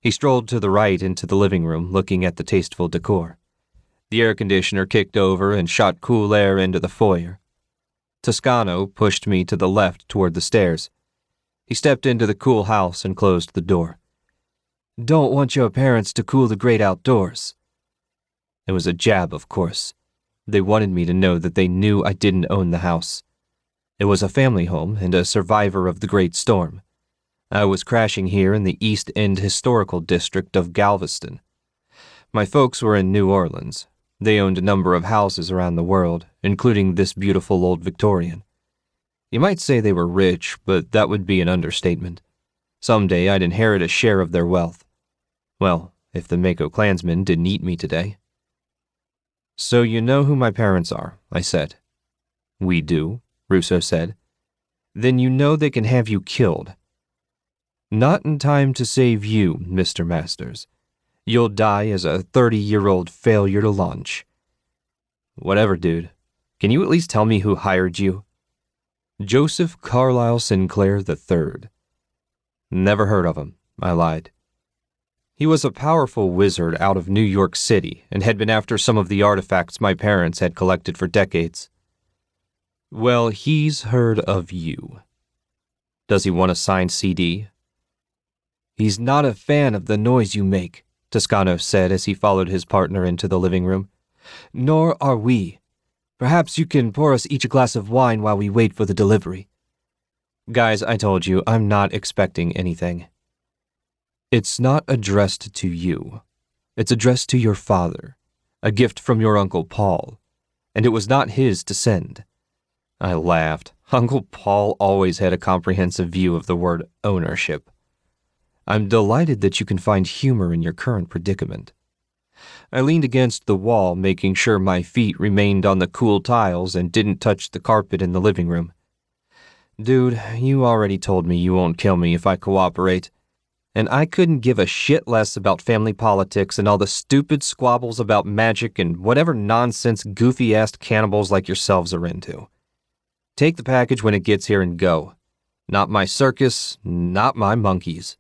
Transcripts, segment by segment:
He strolled to the right into the living room, looking at the tasteful decor. The air conditioner kicked over and shot cool air into the foyer. Toscano pushed me to the left toward the stairs. He stepped into the cool house and closed the door. "Don't want your parents to cool the great outdoors." It was a jab, of course. They wanted me to know that they knew I didn't own the house. It was a family home and a survivor of the Great Storm. I was crashing here in the East End Historical District of Galveston. My folks were in New Orleans. They owned a number of houses around the world, including this beautiful old Victorian. You might say they were rich, but that would be an understatement. Someday I'd inherit a share of their wealth. Well, if the Mako Klansmen didn't eat me today. "So you know who my parents are," I said. "We do," Russo said. "Then you know they can have you killed." "Not in time to save you, Mr. Masters. You'll die as a 30-year-old failure to launch." "Whatever, dude. Can you at least tell me who hired you?" "Joseph Carlyle Sinclair III. "Never heard of him," I lied. He was a powerful wizard out of New York City and had been after some of the artifacts my parents had collected for decades. "Well, he's heard of you." "Does he want a signed CD?" "He's not a fan of the noise you make," Toscano said as he followed his partner into the living room. "Nor are we. Perhaps you can pour us each a glass of wine while we wait for the delivery." "Guys, I told you, I'm not expecting anything." "It's not addressed to you. It's addressed to your father, a gift from your Uncle Paul, and it was not his to send." I laughed. Uncle Paul always had a comprehensive view of the word ownership. "I'm delighted that you can find humor in your current predicament." I leaned against the wall, making sure my feet remained on the cool tiles and didn't touch the carpet in the living room. "Dude, you already told me you won't kill me if I cooperate. And I couldn't give a shit less about family politics and all the stupid squabbles about magic and whatever nonsense goofy-ass cannibals like yourselves are into. Take the package when it gets here and go. Not my circus, not my monkeys."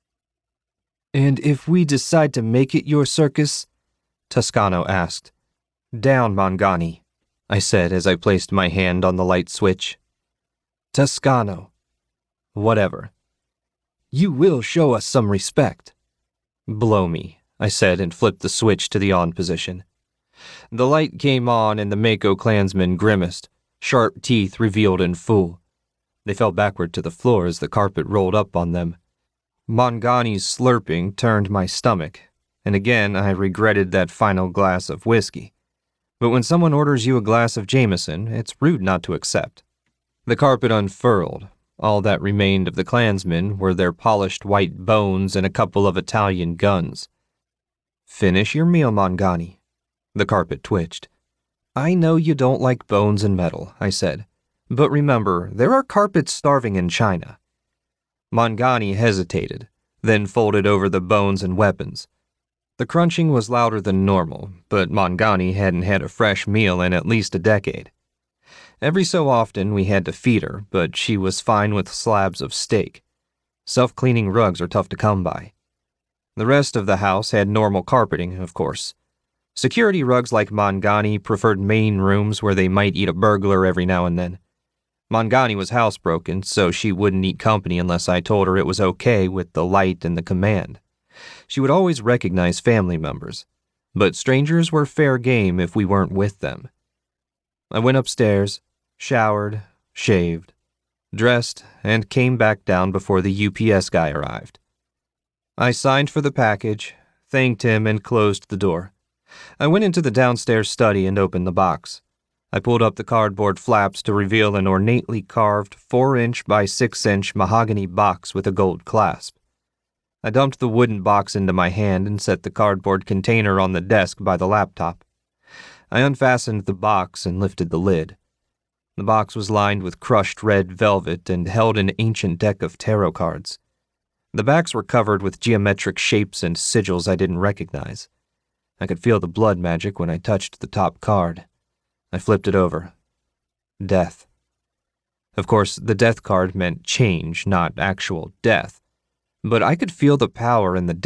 "And if we decide to make it your circus?" Toscano asked. "Down, Mangani," I said as I placed my hand on the light switch. "Toscano." "Whatever." "You will show us some respect." "Blow me," I said and flipped the switch to the on position. The light came on and the Mako Klansmen grimaced, sharp teeth revealed in full. They fell backward to the floor as the carpet rolled up on them. Mangani's slurping turned my stomach, and again I regretted that final glass of whiskey. But when someone orders you a glass of Jameson, it's rude not to accept. The carpet unfurled. All that remained of the Klansmen were their polished white bones and a couple of Italian guns. "Finish your meal, Mangani." The carpet twitched. "I know you don't like bones and metal," I said, "but remember, there are carpets starving in China." Mangani hesitated, then folded over the bones and weapons. The crunching was louder than normal, but Mangani hadn't had a fresh meal in at least a decade. Every so often we had to feed her, but she was fine with slabs of steak. Self-cleaning rugs are tough to come by. The rest of the house had normal carpeting, of course. Security rugs like Mangani preferred main rooms where they might eat a burglar every now and then. Mangani was housebroken, so she wouldn't eat company unless I told her it was okay with the light and the command. She would always recognize family members, but strangers were fair game if we weren't with them. I went upstairs, showered, shaved, dressed, and came back down before the UPS guy arrived. I signed for the package, thanked him, and closed the door. I went into the downstairs study and opened the box. I pulled up the cardboard flaps to reveal an ornately carved 4-inch by 6-inch mahogany box with a gold clasp. I dumped the wooden box into my hand and set the cardboard container on the desk by the laptop. I unfastened the box and lifted the lid. The box was lined with crushed red velvet and held an ancient deck of tarot cards. The backs were covered with geometric shapes and sigils I didn't recognize. I could feel the blood magic when I touched the top card. I flipped it over. Death. Of course, the death card meant change, not actual death. But I could feel the power in the